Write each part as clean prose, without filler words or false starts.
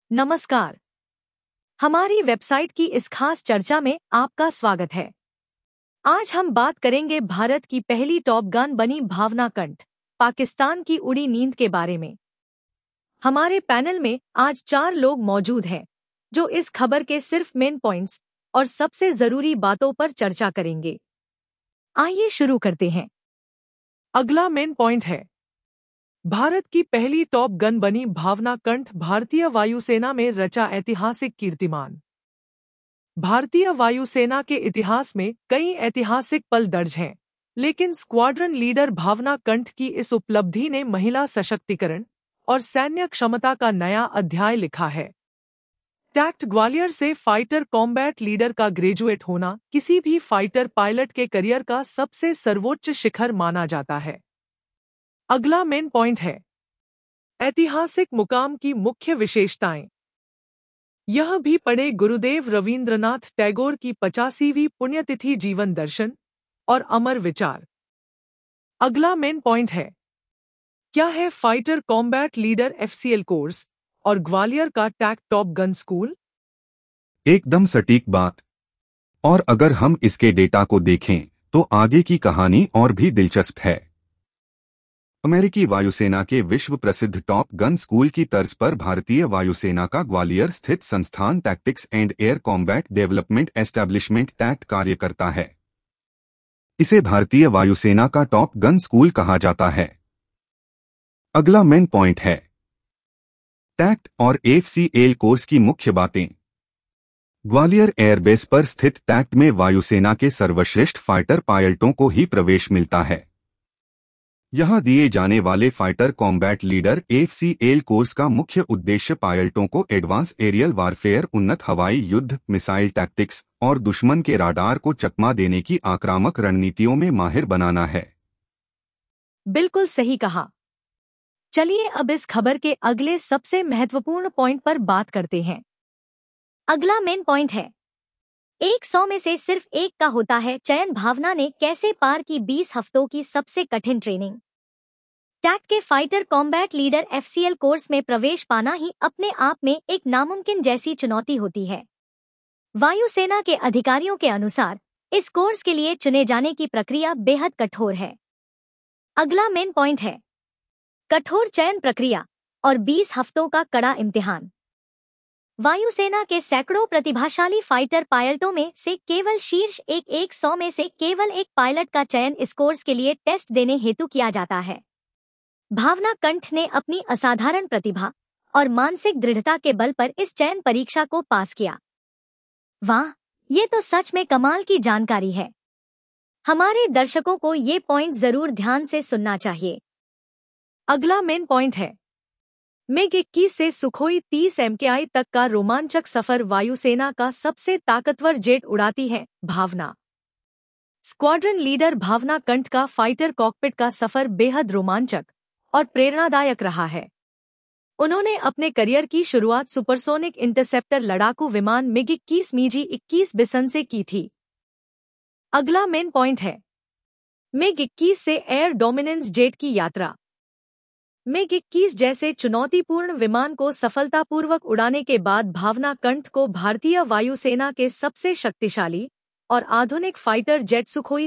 नमस्कार। हमारी वेबसाइट की इस खास चर्चा में आपका स्वागत है। आज हम बात करेंगे भारत की पहली टॉप गन बनी भावना कंठ, पाकिस्तान की उड़ी नींद के बारे में। हमारे पैनल में आज 4 लोग मौजूद हैं जो इस खबर के सिर्फ मेन पॉइंट्स और सबसे जरूरी बातों पर चर्चा करेंगे। आइए शुरू करते हैं। अगला मेन पॉइंट है, भारत की पहली टॉप गन बनी भावना कंठ भारतीय वायुसेना में रचा ऐतिहासिक कीर्तिमान। भारतीय वायुसेना के इतिहास में कई ऐतिहासिक पल दर्ज हैं, लेकिन स्क्वाड्रन लीडर भावना कंठ की इस उपलब्धि ने महिला सशक्तिकरण और सैन्य क्षमता का नया अध्याय लिखा है। टैक्ट ग्वालियर से फाइटर कॉम्बैट लीडर का ग्रेजुएट होना किसी भी फाइटर पायलट के करियर का सबसे सर्वोच्च शिखर माना जाता है। अगला मेन पॉइंट है, ऐतिहासिक मुकाम की मुख्य विशेषताएं। यह भी पढ़े गुरुदेव रवींद्रनाथ टैगोर की 85वीं पुण्यतिथि जीवन दर्शन और अमर विचार। अगला मेन पॉइंट है, क्या है fighter combat leader FCL course और ग्वालियर का टैक्ट टॉप गन स्कूल? एकदम सटीक बात। और अगर हम इसके डेटा को देखें तो आगे की कहानी और भी दिलचस्प है। अमेरिकी वायुसेना के विश्व प्रसिद्ध टॉप गन स्कूल की तर्ज पर भारतीय वायुसेना का ग्वालियर स्थित संस्थान tactics and air combat development establishment TACT कार्य करता है। इसे भारतीय वायुसेना का टॉप गन स्कूल कहा जाता है। अगला मेन पॉइंट है, टैक्ट और FCL कोर्स की मुख्य बातें। ग्वालियर एयरबेस पर स्थित टैक्ट में वायुसेना के सर्वश्रेष्ठ फाइटर पायलटों को ही प्रवेश मिलता है। यहां दिए जाने वाले fighter combat leader FCL course का मुख्य उद्देश्य पायलटों को एडवांस एरियल वारफेयर, उन्नत हवाई युद्ध, मिसाइल टैक्टिक्स और दुश्मन के राडार को चकमा देने की आक्रामक रणनीतियों में माहिर बनाना है। बिल्कुल सही कहा। चलिए अब इस खबर के अगले सबसे महत्वपूर्ण पॉइंट पर बात करते हैं। अगला मेन पॉइंट है, 100 में से सिर्फ एक का होता है चयन। भावना ने कैसे पार की 20 हफ्तों की सबसे कठिन ट्रेनिंग। टैक्ट के fighter combat leader FCL course में प्रवेश पाना ही अपने आप में एक नामुमकिन जैसी चुनौती होती है। वायुसेना के अधिकारियों के अनुसार इस कोर्स के लिए चुने जाने की प्रक्रिया बेहद कठोर है। अगला मेन पॉइंट है, कठोर चयन प्रक्रिया और 20 हफ्तों का कड़ा इम्तिहान। वायुसेना के सैकड़ों प्रतिभाशाली फाइटर पायलटों में से केवल शीर्ष 100 में से केवल एक पायलट का चयन इस कोर्स के लिए टेस्ट देने हेतु किया जाता है। भावना कंठ ने अपनी असाधारण प्रतिभा और मानसिक दृढ़ता के बल पर इस चयन परीक्षा को पास किया। वाह, ये तो सच में कमाल की जानकारी है। हमारे दर्शकों को ये पॉइंट जरूर ध्यान से सुनना चाहिए। अगला मेन पॉइंट है, MiG-21 से सुखोई 30 MKI तक का रोमांचक सफर। वायुसेना का सबसे ताकतवर जेट उड़ाती है भावना। स्क्वाड्रन लीडर भावना कंठ का फाइटर कॉकपिट का सफर बेहद रोमांचक और प्रेरणादायक रहा है। उन्होंने अपने करियर की शुरुआत सुपरसोनिक इंटरसेप्टर लड़ाकू विमान MiG-21 बिसन से की थी। अगला मेन पॉइंट है, MiG-21 से एयर डोमिनेंस जेट की यात्रा। MiG-21 जैसे चुनौतीपूर्ण विमान को सफलतापूर्वक उड़ाने के बाद भावना कंठ को भारतीय वायुसेना के सबसे शक्तिशाली और आधुनिक फाइटर जेट सुखोई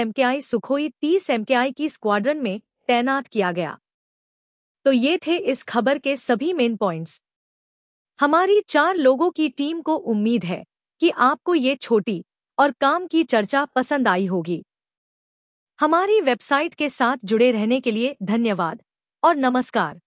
30 MKI की स्क्वाड्रन में तैनात किया गया। तो ये थे इस खबर के सभी मेन पॉइंट्स। हमारी 4 लोगों की टीम को उम्मीद है कि आपको ये छोटी और काम की चर्चा पसंद आई होगी। हमारी वेबसाइट के साथ जुड़े रहने के लिए धन्यवाद और नमस्कार।